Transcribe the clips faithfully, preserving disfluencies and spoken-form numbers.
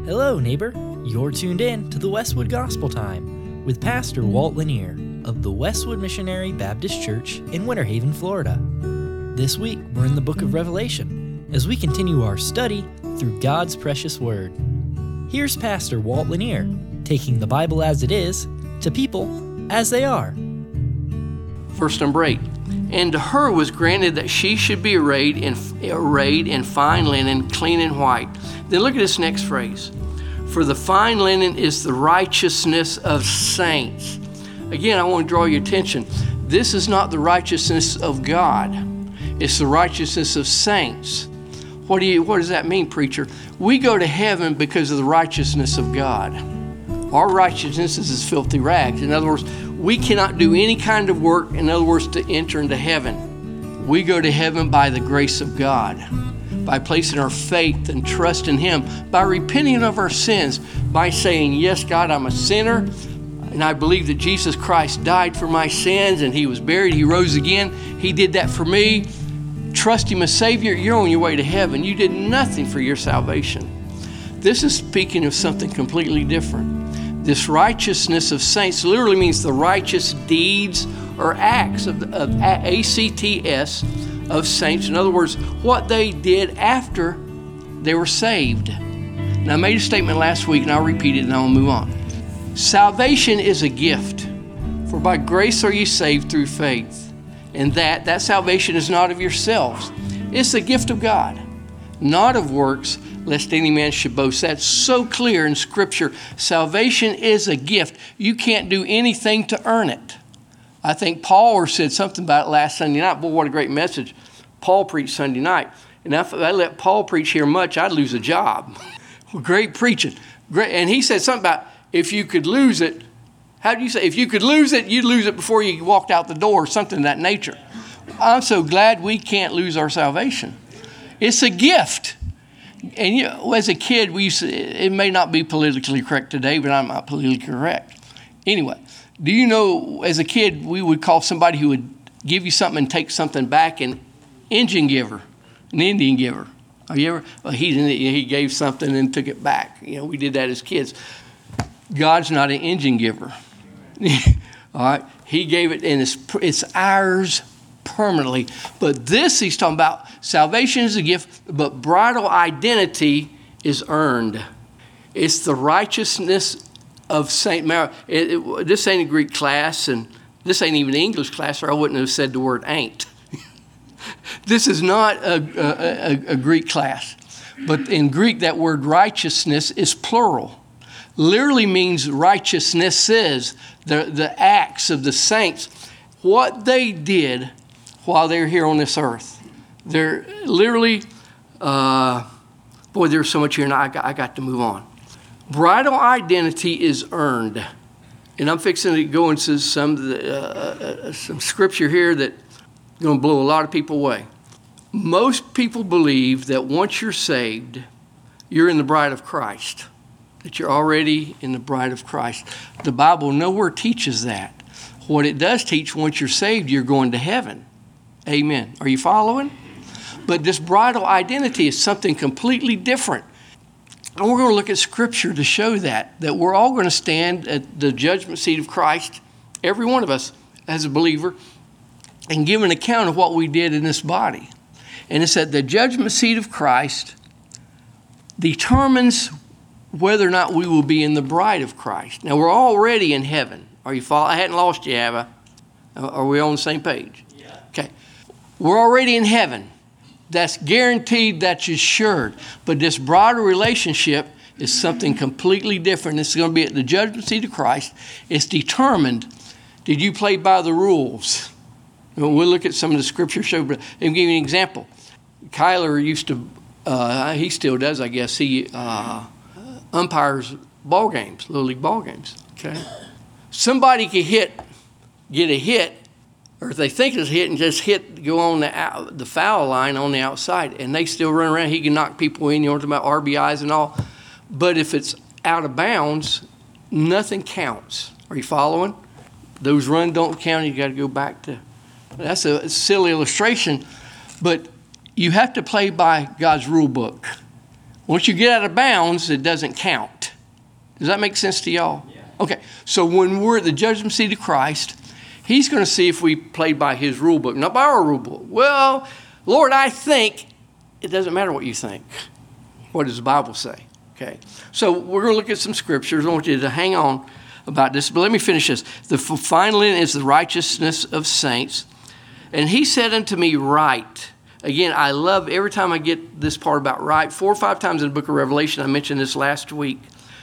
Hello, neighbor. You're tuned in to the Westwood Gospel Time with Pastor Walt Lanier of the Westwood Missionary Baptist Church in Winter Haven, Florida. This week, we're in the book of Revelation as we continue our study through God's precious Word. Here's Pastor Walt Lanier taking the Bible as it is to people as they are. Verse number eight. And to her was granted that she should be arrayed in, arrayed in fine linen, clean and white. Then look at this next phrase. For the fine linen is the righteousness of saints. Again, I want to draw your attention. This is not the righteousness of God. It's the righteousness of saints. What do you, what does that mean, preacher? We go to heaven because of the righteousness of God. Our righteousness is as filthy rags. In other words, we cannot do any kind of work, in other words, to enter into heaven. We go to heaven by the grace of God, by placing our faith and trust in Him, by repenting of our sins, by saying, yes, God, I'm a sinner, and I believe that Jesus Christ died for my sins, and He was buried, He rose again. He did that for me. Trust Him as Savior. You're on your way to heaven. You did nothing for your salvation. This is speaking of something completely different. This righteousness of saints literally means the righteous deeds or acts of, of A C T S of saints. In other words, what they did after they were saved. Now, I made a statement last week, and I'll repeat it, and I'll move on. Salvation is a gift, for by grace are ye saved through faith. And that, that salvation is not of yourselves. It's a gift of God, not of works, lest any man should boast. That's so clear in Scripture. Salvation is a gift. You can't do anything to earn it. I think Paul said something about it last Sunday night. Boy, what a great message Paul preached Sunday night. And if I let Paul preach here much, I'd lose a job. Great preaching. Great. And he said something about if you could lose it, how do you say? If you could lose it, you'd lose it before you walked out the door, or something of that nature. I'm so glad we can't lose our salvation. It's a gift. And you know, as a kid, we used to, it may not be politically correct today, but I'm not politically correct. Anyway, do you know, as a kid, we would call somebody who would give you something and take something back an Indian giver, an Indian giver. Have you ever? Well, he he gave something and took it back. You know, we did that as kids. God's not an Indian giver. All right, He gave it, and it's it's ours permanently. But this, he's talking about salvation is a gift, but bridal identity is earned. It's the righteousness of Saint Mary. It, it, this ain't a Greek class, and this ain't even an English class, or I wouldn't have said the word ain't. This is not a, a, a, a Greek class. But in Greek, that word righteousness is plural. Literally means righteousnesses, the, the acts of the saints. What they did while they were here on this earth. They're literally, uh, boy, there's so much here, and I got, I got to move on. Bridal identity is earned. And I'm fixing to go into some, of the, uh, uh, some scripture here that's going to blow a lot of people away. Most people believe that once you're saved, you're in the bride of Christ, that you're already in the bride of Christ. The Bible nowhere teaches that. What it does teach, once you're saved, you're going to heaven. Amen. Are you following? But this bridal identity is something completely different. And we're going to look at Scripture to show that, that we're all going to stand at the judgment seat of Christ, every one of us as a believer, and give an account of what we did in this body. And it's at the judgment seat of Christ determines whether or not we will be in the bride of Christ. Now, we're already in heaven. Are you following? I hadn't lost you, have I? Are we on the same page? Yeah. Okay. We're already in heaven. That's guaranteed, that's assured. But this broader relationship is something completely different. It's going to be at the judgment seat of Christ. It's determined. Did you play by the rules? We'll look at some of the scripture show. But I'll give you an example. Kyler used to, uh, he still does, I guess. He uh, umpires ball games, Little League ball games. Okay. Somebody could hit, get a hit, or if they think it's a hit and just hit, go on the out, the foul line on the outside, and they still run around. He can knock people in, you know, talking about R B Is and all. But if it's out of bounds, nothing counts. Are you following? Those runs don't count. You got to go back to. That's a silly illustration, but you have to play by God's rule book. Once you get out of bounds, it doesn't count. Does that make sense to y'all? Yeah. Okay, so when we're at the judgment seat of Christ, he's going to see if we played by his rule book, not by our rule book. Well, Lord, I think. It doesn't matter what you think. What does the Bible say? Okay, so we're going to look at some scriptures. I want you to hang on about this, but let me finish this. The fine linen is the righteousness of saints. And he said unto me, right. Again, I love every time I get this part about right. Four or five times in the book of Revelation, I mentioned this last week.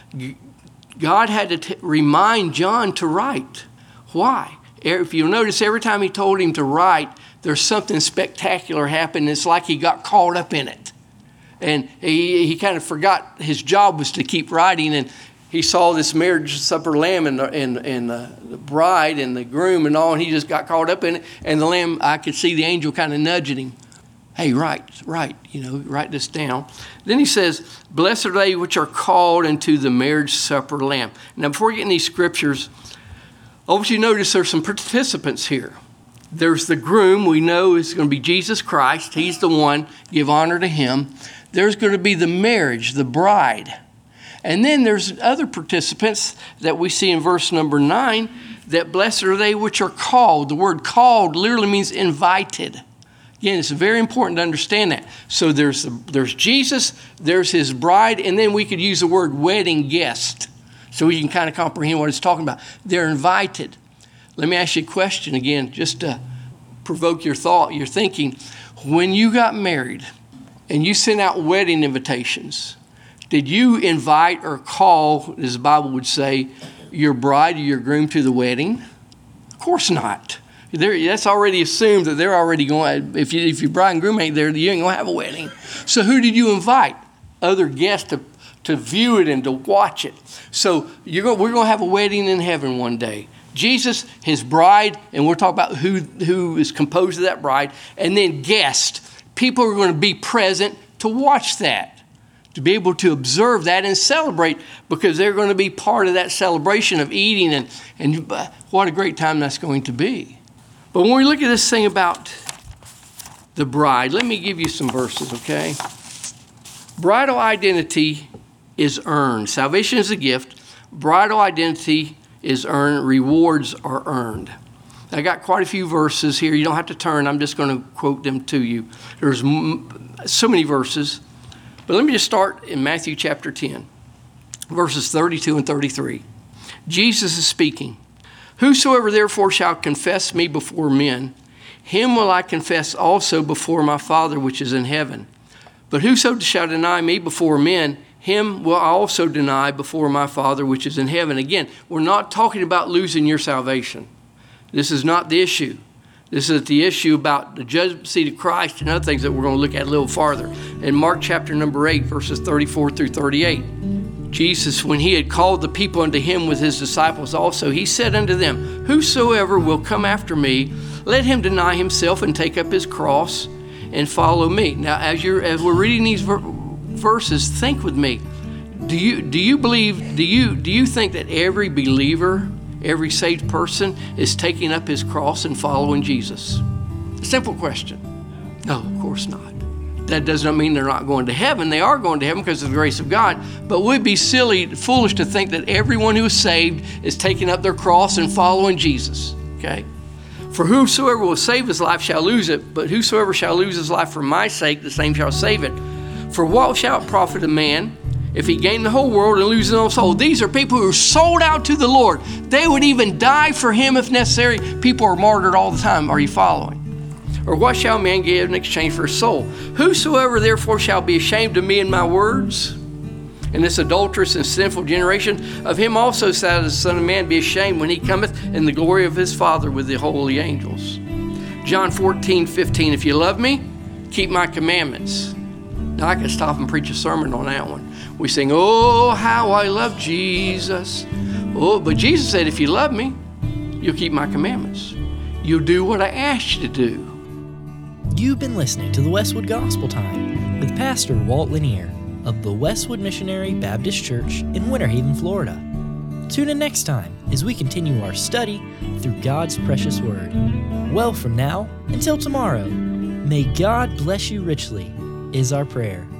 God had to t- remind John to write. Why? If you'll notice, every time he told him to write, there's something spectacular happened. It's like he got caught up in it. And he, he kind of forgot his job was to keep writing. And he saw this marriage supper lamb and, the, and, and the, the bride and the groom and all, and he just got caught up in it. And the lamb, I could see the angel kind of nudging him. Hey, write, write, you know, write this down. Then he says, blessed are they which are called into the marriage supper lamb. Now, before we get in these scriptures, I want you to notice there's some participants here. There's the groom. We know is going to be Jesus Christ. He's the one. Give honor to him. There's going to be the marriage, the bride. And then there's other participants that we see in verse number nine, that blessed are they which are called. The word called literally means invited. Again, it's very important to understand that. So there's the, there's Jesus, there's his bride, and then we could use the word wedding guest so we can kind of comprehend what it's talking about. They're invited. Let me ask you a question again, just to provoke your thought, your thinking. When you got married and you sent out wedding invitations, did you invite or call, as the Bible would say, your bride or your groom to the wedding? Of course not. They're, that's already assumed that they're already going. If, you, if your bride and groom ain't there, you ain't going to have a wedding. So who did you invite? Other guests to, to view it and to watch it. So you're going, we're going to have a wedding in heaven one day. Jesus, his bride, and we'll talk about who, who is composed of that bride, and then guests. People are going to be present to watch that, to be able to observe that and celebrate, because they're going to be part of that celebration of eating, and, and what a great time that's going to be. But when we look at this thing about the bride, let me give you some verses, okay? Bridal identity is earned. Salvation is a gift. Bridal identity is earned. Rewards are earned. I got quite a few verses here. You don't have to turn. I'm just going to quote them to you. There's so many verses. But let me just start in Matthew chapter ten, verses thirty-two and thirty-three. Jesus is speaking. Whosoever therefore shall confess me before men, him will I confess also before my Father which is in heaven. But whoso shall deny me before men, him will I also deny before my Father which is in heaven. Again, we're not talking about losing your salvation. This is not the issue. This is the issue about the judgment seat of Christ and other things that we're going to look at a little farther. In Mark chapter number eight, verses thirty-four through thirty-eight. Jesus, when he had called the people unto him with his disciples also, he said unto them, whosoever will come after me, let him deny himself and take up his cross and follow me. Now, as you're as we're reading these ver- verses, think with me. Do you do you believe? Do you do you think that every believer, every saved person, is taking up his cross and following Jesus? A simple question. No, of course not. That does not mean they're not going to heaven. They are going to heaven because of the grace of God. But we'd be silly, foolish to think that everyone who is saved is taking up their cross and following Jesus. Okay? For whosoever will save his life shall lose it, but whosoever shall lose his life for my sake, the same shall save it. For what shall it profit a man if he gain the whole world and lose his own soul? These are people who are sold out to the Lord. They would even die for him if necessary. People are martyred all the time. Are you following? Or what shall a man give in exchange for his soul? Whosoever therefore shall be ashamed of me and my words in this adulterous and sinful generation, of him also shall the Son of Man be ashamed when he cometh in the glory of his Father with the holy angels. John fourteen fifteen, if you love me, keep my commandments. Now I could stop and preach a sermon on that one. We sing, oh, how I love Jesus. Oh, but Jesus said, if you love me, you'll keep my commandments. You'll do what I asked you to do. You've been listening to the Westwood Gospel Time with Pastor Walt Lanier of the Westwood Missionary Baptist Church in Winter Haven, Florida. Tune in next time as we continue our study through God's precious Word. Well, from now until tomorrow, may God bless you richly is our prayer.